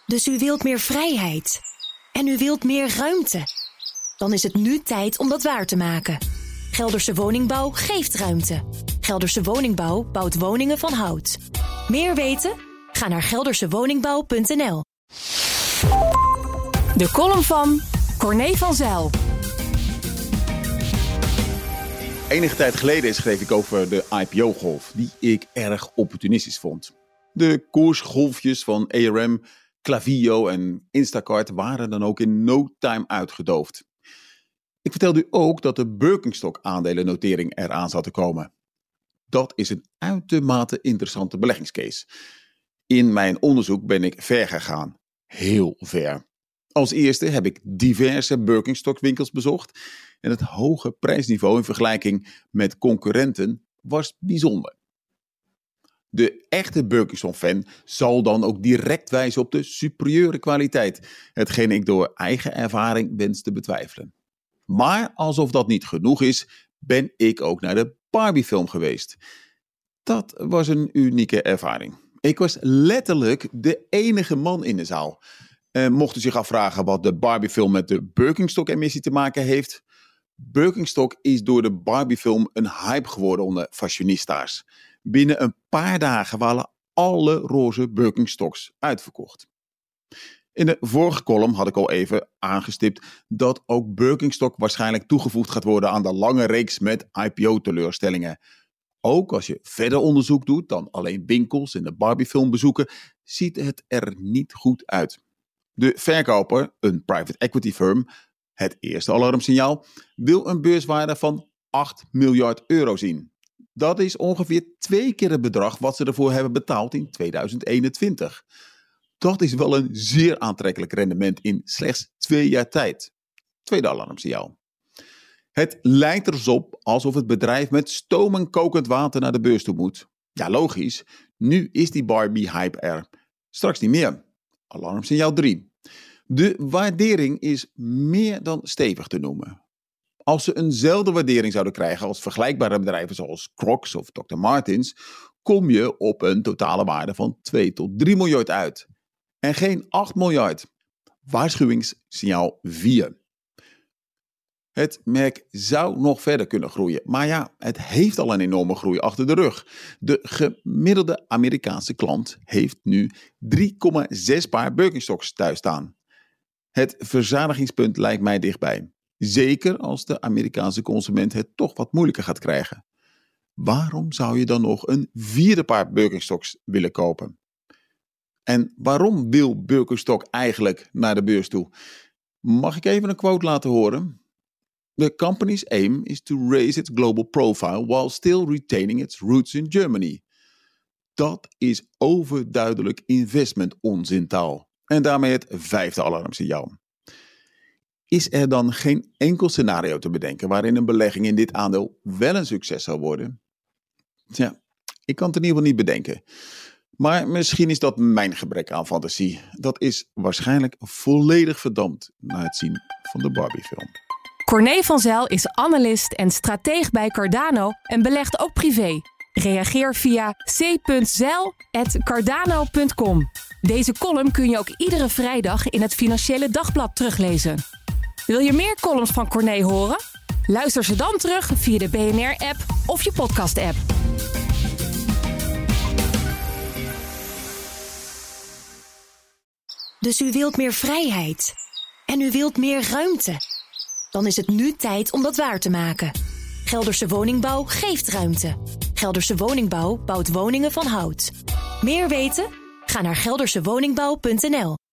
Dus u wilt meer vrijheid. En u wilt meer ruimte. Dan is het nu tijd om dat waar te maken. Gelderse Woningbouw geeft ruimte. Gelderse Woningbouw bouwt woningen van hout. Meer weten? Ga naar geldersewoningbouw.nl. De column van Corné van Zijl. Enige tijd geleden schreef ik over de IPO-golf, die ik erg opportunistisch vond. De koersgolfjes van ARM, Klaviyo en Instacart waren dan ook in no time uitgedoofd. Ik vertelde u ook dat de Birkenstock-aandelennotering eraan zat te komen. Dat is een uitermate interessante beleggingscase. In mijn onderzoek ben ik ver gegaan. Heel ver. Als eerste heb ik diverse Birkenstock-winkels bezocht en het hoge prijsniveau in vergelijking met concurrenten was bijzonder. De echte Birkenstock-fan zal dan ook direct wijzen op de superieure kwaliteit, hetgeen ik door eigen ervaring wens te betwijfelen. Maar alsof dat niet genoeg is, ben ik ook naar de Barbie-film geweest. Dat was een unieke ervaring. Ik was letterlijk de enige man in de zaal. Mocht u zich afvragen wat de Barbie-film met de Birkenstock-emissie te maken heeft. Birkenstock is door de Barbie-film een hype geworden onder fashionistas. Binnen een paar dagen waren alle roze Birkenstocks uitverkocht. In de vorige column had ik al even aangestipt dat ook Birkenstock waarschijnlijk toegevoegd gaat worden aan de lange reeks met IPO-teleurstellingen. Ook als je verder onderzoek doet dan alleen winkels en de Barbie-film bezoeken, ziet het er niet goed uit. De verkoper, een private equity firm, het eerste alarmsignaal, wil een beurswaarde van 8 miljard euro zien. Dat is ongeveer 2 keer het bedrag wat ze ervoor hebben betaald in 2021. Dat is wel een zeer aantrekkelijk rendement in slechts 2 jaar tijd. Tweede alarmsignaal. Het lijkt er dus op alsof het bedrijf met stoom en kokend water naar de beurs toe moet. Ja, logisch. Nu is die Barbie-hype er. Straks niet meer. Alarmsignaal 3. De waardering is meer dan stevig te noemen. Als ze eenzelfde waardering zouden krijgen als vergelijkbare bedrijven zoals Crocs of Dr. Martens, kom je op een totale waarde van 2 tot 3 miljard uit. En geen 8 miljard. Waarschuwingssignaal 4. Het merk zou nog verder kunnen groeien. Maar ja, het heeft al een enorme groei achter de rug. De gemiddelde Amerikaanse klant heeft nu 3,6 paar Birkenstocks thuis staan. Het verzadigingspunt lijkt mij dichtbij. Zeker als de Amerikaanse consument het toch wat moeilijker gaat krijgen. Waarom zou je dan nog een 4e paar Birkenstocks willen kopen? En waarom wil Birkenstock eigenlijk naar de beurs toe? Mag ik even een quote laten horen? The company's aim is to raise its global profile while still retaining its roots in Germany. Dat is overduidelijk investment-onzintaal. En daarmee het 5e alarmsignaal. Is er dan geen enkel scenario te bedenken waarin een belegging in dit aandeel wel een succes zou worden? Tja, ik kan het in ieder geval niet bedenken. Maar misschien is dat mijn gebrek aan fantasie. Dat is waarschijnlijk volledig verdampt na het zien van de Barbie-film. Corné van Zijl is analist en strateeg bij Cardano en belegt ook privé. Reageer via c.zijl@cardano.com. Deze column kun je ook iedere vrijdag in het Financiële Dagblad teruglezen. Wil je meer columns van Corné horen? Luister ze dan terug via de BNR-app of je podcast-app. Dus u wilt meer vrijheid. En u wilt meer ruimte. Dan is het nu tijd om dat waar te maken. Gelderse Woningbouw geeft ruimte. Gelderse Woningbouw bouwt woningen van hout. Meer weten? Ga naar geldersewoningbouw.nl.